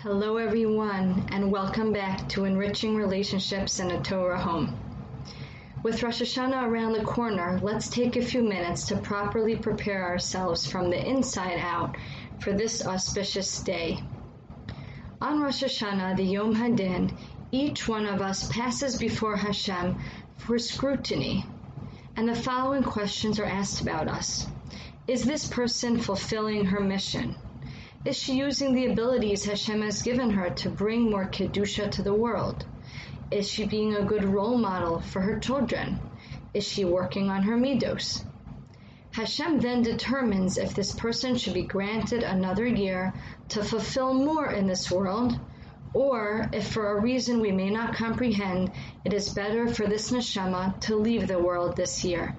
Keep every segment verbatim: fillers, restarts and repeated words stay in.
Hello everyone, and welcome back to Enriching Relationships in a Torah Home. With Rosh Hashanah around the corner, let's take a few minutes to properly prepare ourselves from the inside out for this auspicious day. On Rosh Hashanah, the Yom Hadin, each one of us passes before Hashem for scrutiny, and the following questions are asked about us. Is this person fulfilling her mission? Is she using the abilities Hashem has given her to bring more Kedusha to the world? Is she being a good role model for her children? Is she working on her midos? Hashem then determines if this person should be granted another year to fulfill more in this world, or if for a reason we may not comprehend, it is better for this neshama to leave the world this year.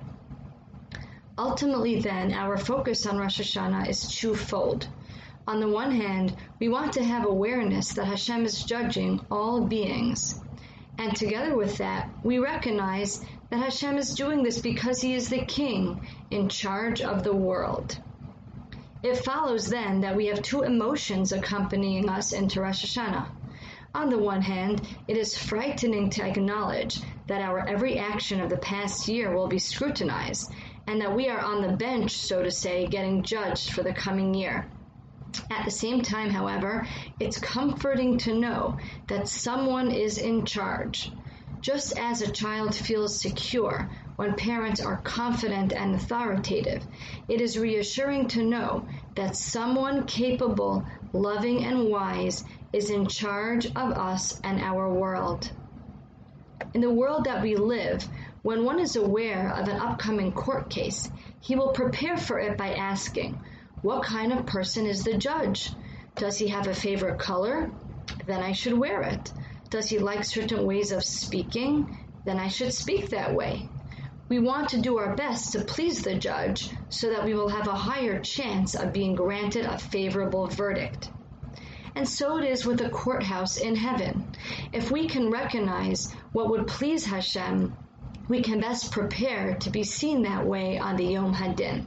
Ultimately then, our focus on Rosh Hashanah is twofold. On the one hand, we want to have awareness that Hashem is judging all beings. And together with that, we recognize that Hashem is doing this because He is the King in charge of the world. It follows then that we have two emotions accompanying us into Rosh Hashanah. On the one hand, it is frightening to acknowledge that our every action of the past year will be scrutinized, and that we are on the bench, so to say, getting judged for the coming year. At the same time, however, it's comforting to know that someone is in charge. Just as a child feels secure when parents are confident and authoritative, it is reassuring to know that someone capable, loving, and wise is in charge of us and our world. In the world that we live, when one is aware of an upcoming court case, he will prepare for it by asking, what kind of person is the judge? Does he have a favorite color? Then I should wear it. Does he like certain ways of speaking? Then I should speak that way. We want to do our best to please the judge so that we will have a higher chance of being granted a favorable verdict. And so it is with the courthouse in heaven. If we can recognize what would please Hashem, we can best prepare to be seen that way on the Yom Hadin.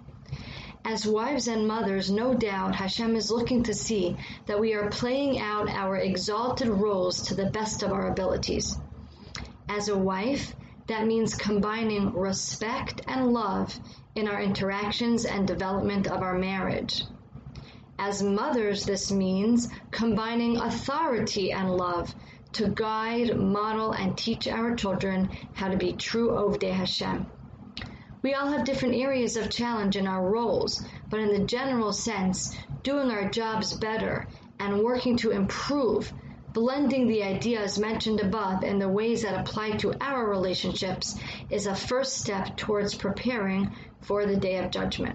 As wives and mothers, no doubt Hashem is looking to see that we are playing out our exalted roles to the best of our abilities. As a wife, that means combining respect and love in our interactions and development of our marriage. As mothers, this means combining authority and love to guide, model, and teach our children how to be true Ovdei Hashem. We all have different areas of challenge in our roles, but in the general sense, doing our jobs better and working to improve, blending the ideas mentioned above in the ways that apply to our relationships is a first step towards preparing for the Day of Judgment.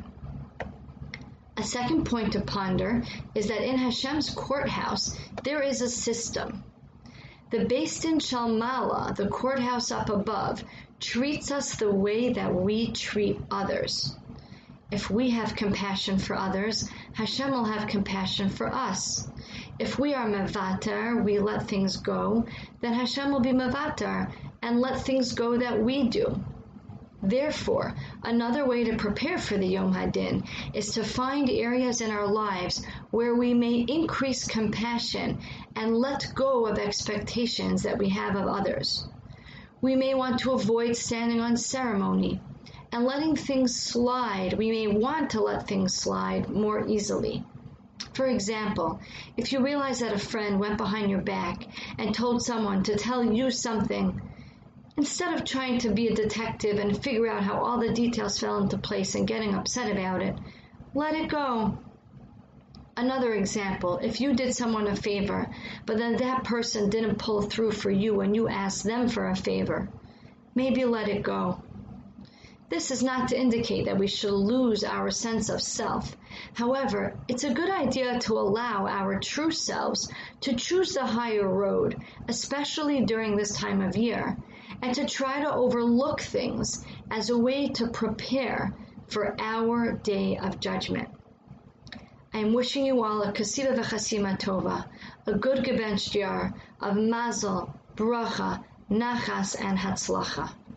A second point to ponder is that in Hashem's courthouse, there is a system. The Beis Din Shel Ma'ala, the courthouse up above, treats us the way that we treat others. If we have compassion for others, Hashem will have compassion for us. If we are mevatar, we let things go, then Hashem will be mevatar and let things go that we do. Therefore, another way to prepare for the Yom Hadin is to find areas in our lives where we may increase compassion and let go of expectations that we have of others. We may want to avoid standing on ceremony and letting things slide. We may want to let things slide more easily. For example, if you realize that a friend went behind your back and told someone to tell you something, instead of trying to be a detective and figure out how all the details fell into place and getting upset about it, let it go. Another example, if you did someone a favor, but then that person didn't pull through for you and you asked them for a favor, maybe let it go. This is not to indicate that we should lose our sense of self. However, it's a good idea to allow our true selves to choose the higher road, especially during this time of year, and to try to overlook things as a way to prepare for our day of judgment. I am wishing you all a Kasiva V'Chasima Tova, a good gebencht year of Mazel, Bracha, Nachas, and Hatzlacha.